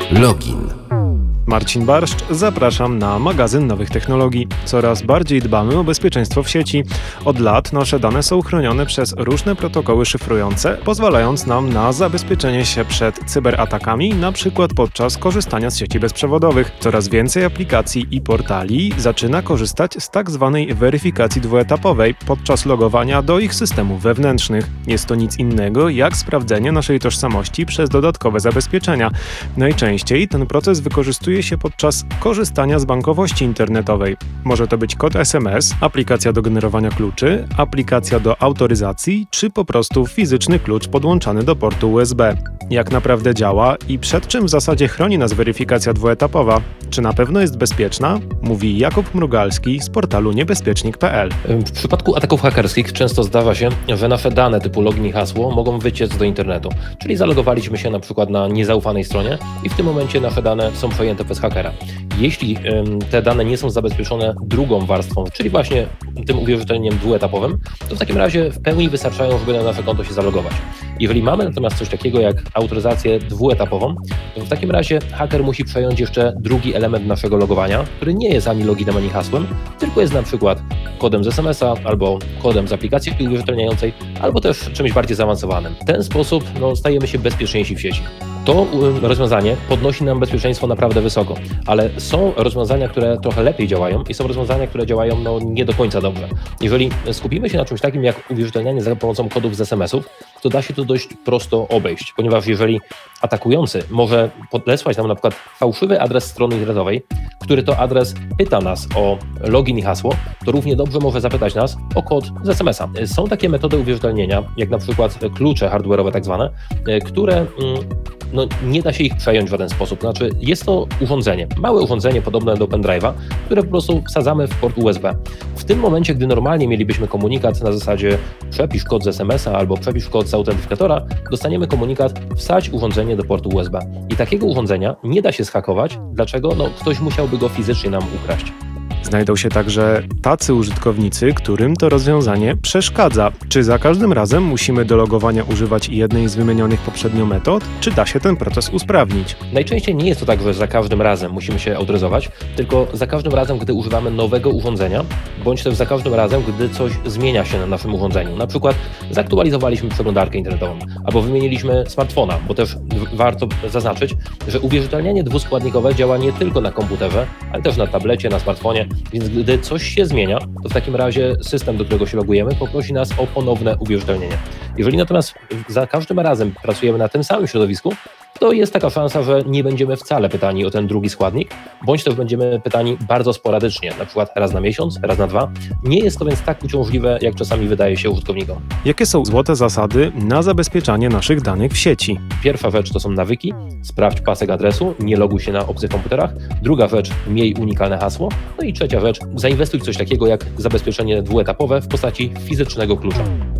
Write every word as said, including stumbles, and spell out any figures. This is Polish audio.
Login. Marcin Barszcz, zapraszam na magazyn nowych technologii. Coraz bardziej dbamy o bezpieczeństwo w sieci. Od lat nasze dane są chronione przez różne protokoły szyfrujące, pozwalając nam na zabezpieczenie się przed cyberatakami, na przykład podczas korzystania z sieci bezprzewodowych. Coraz więcej aplikacji i portali zaczyna korzystać z tak zwanej weryfikacji dwuetapowej podczas logowania do ich systemów wewnętrznych. Jest to nic innego jak sprawdzenie naszej tożsamości przez dodatkowe zabezpieczenia. Najczęściej ten proces wykorzystuje się podczas korzystania z bankowości internetowej. Może to być kod es em es, aplikacja do generowania kluczy, aplikacja do autoryzacji, czy po prostu fizyczny klucz podłączany do portu u es be. Jak naprawdę działa i przed czym w zasadzie chroni nas weryfikacja dwuetapowa? Czy na pewno jest bezpieczna? Mówi Jakub Mrugalski z portalu niebezpiecznik kropka pe el. W przypadku ataków hakerskich często zdarza się, że nasze dane typu login i hasło mogą wyciec do internetu. Czyli zalogowaliśmy się na przykład na niezaufanej stronie i w tym momencie nasze dane są przejęte przez hakera. Jeśli ym, te dane nie są zabezpieczone drugą warstwą, czyli właśnie tym uwierzytelnieniem dwuetapowym, to w takim razie w pełni wystarczają, żeby na nasze konto się zalogować. Jeżeli mamy natomiast coś takiego jak autoryzację dwuetapową, to w takim razie haker musi przejąć jeszcze drugi element naszego logowania, który nie jest ani loginem, ani hasłem, tylko jest na przykład kodem z es em es a, albo kodem z aplikacji uwierzytelniającej, albo też czymś bardziej zaawansowanym. W ten sposób no, stajemy się bezpieczniejsi w sieci. To rozwiązanie podnosi nam bezpieczeństwo naprawdę wysoko, ale są rozwiązania, które trochę lepiej działają i są rozwiązania, które działają no, nie do końca dobrze. Jeżeli skupimy się na czymś takim jak uwierzytelnianie za pomocą kodów z es em esów, to da się to dość prosto obejść, ponieważ jeżeli atakujący może podesłać nam na przykład fałszywy adres strony internetowej, który to adres pyta nas o login i hasło, to równie dobrze może zapytać nas o kod z es em es a. Są takie metody uwierzytelnienia, jak na przykład klucze hardware'owe tak zwane, które no, nie da się ich przejąć w żaden sposób. Znaczy jest to urządzenie, małe urządzenie podobne do pendrive'a, które po prostu wsadzamy w port u es be. W tym momencie, gdy normalnie mielibyśmy komunikat na zasadzie przepisz kod z es em es a albo przepisz kod z autentyfikatora, dostaniemy komunikat wsadź urządzenie do portu u es be. I takiego urządzenia nie da się zhakować. Dlaczego? No ktoś musiałby go fizycznie nam ukraść. Znajdą się także tacy użytkownicy, którym to rozwiązanie przeszkadza. Czy za każdym razem musimy do logowania używać jednej z wymienionych poprzednio metod, czy da się ten proces usprawnić? Najczęściej nie jest to tak, że za każdym razem musimy się autoryzować, tylko za każdym razem, gdy używamy nowego urządzenia, bądź też za każdym razem, gdy coś zmienia się na naszym urządzeniu. Na przykład zaktualizowaliśmy przeglądarkę internetową, albo wymieniliśmy smartfona, bo też warto zaznaczyć, że uwierzytelnianie dwuskładnikowe działa nie tylko na komputerze, ale też na tablecie, na smartfonie. Więc gdy coś się zmienia, to w takim razie system, do którego się logujemy, poprosi nas o ponowne uwierzytelnienie. Jeżeli natomiast za każdym razem pracujemy na tym samym środowisku, to jest taka szansa, że nie będziemy wcale pytani o ten drugi składnik, bądź też będziemy pytani bardzo sporadycznie, na przykład raz na miesiąc, raz na dwa. Nie jest to więc tak uciążliwe, jak czasami wydaje się użytkownikom. Jakie są złote zasady na zabezpieczanie naszych danych w sieci? Pierwsza rzecz to są nawyki, sprawdź pasek adresu, nie loguj się na obcych komputerach. Druga rzecz, miej unikalne hasło. No i trzecia rzecz, zainwestuj w coś takiego jak zabezpieczenie dwuetapowe w postaci fizycznego klucza.